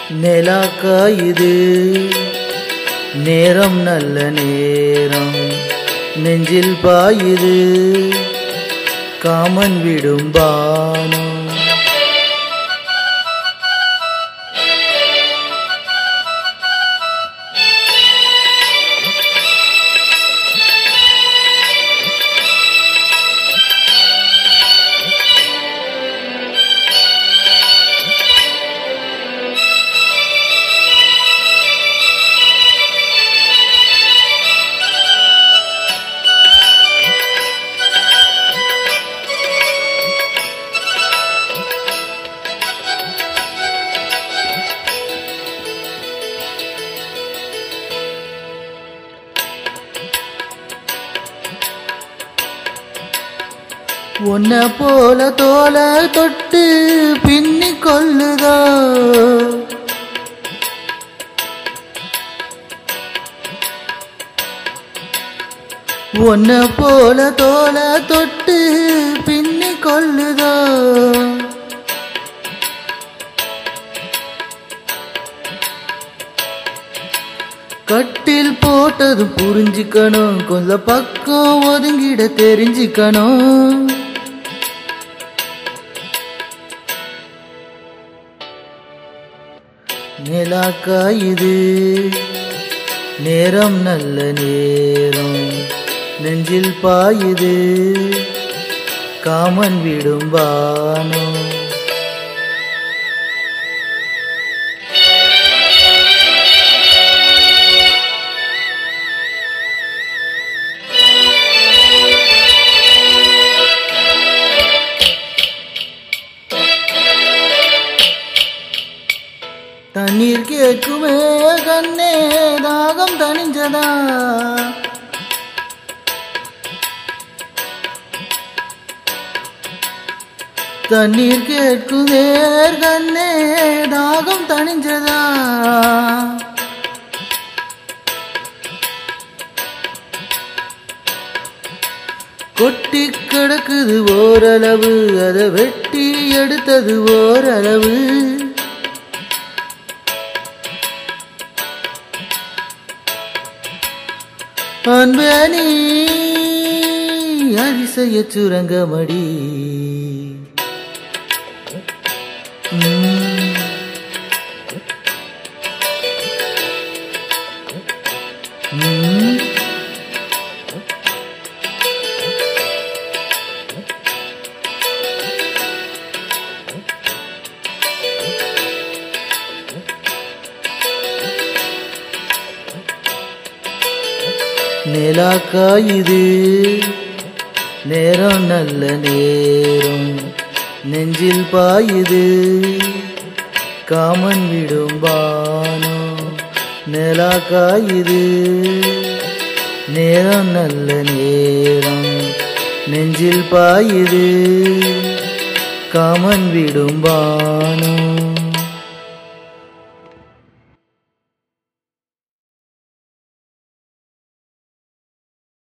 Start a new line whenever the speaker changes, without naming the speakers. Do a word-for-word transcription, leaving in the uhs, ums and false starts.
நிலா காயுது நேரம் நல்ல நேரம் நெஞ்சில் பாயுது காமன் விடும் பானம் உன்ன போல தோல தொட்டு பின்னி கொள்ளுதோ உன்ன போல தோல தொட்டு பின்னி கொள்ளுதோ கட்டில் போட்டது புரிஞ்சுக்கணும் கொஞ்சம் பக்கம் ஒதுங்கிட தெரிஞ்சுக்கணும் நிலா காயுது நேரம் நல்ல நேரம் நெஞ்சில் பாயுது காமன் விடும் வானம் தண்ணீர் கேட்குமே கண்ணே தாகம் தணிஞ்சதா தண்ணீர் கேட்குமே கண்ணே தாகம் தணிஞ்சதா கொட்டி கிடக்குது ஓரளவு அதை வெட்டி எடுத்தது ஓரளவு அன்பே நீ அதிசய சுரங்கமடி நிலா காயுது நேரம் நல்ல நேரம் நெஞ்சில் பாயுது காமன் விடும் பானம் நிலா காயுது நேரம் நல்ல நேரம் நெஞ்சில் பாயுது காமன் விடும் பானம்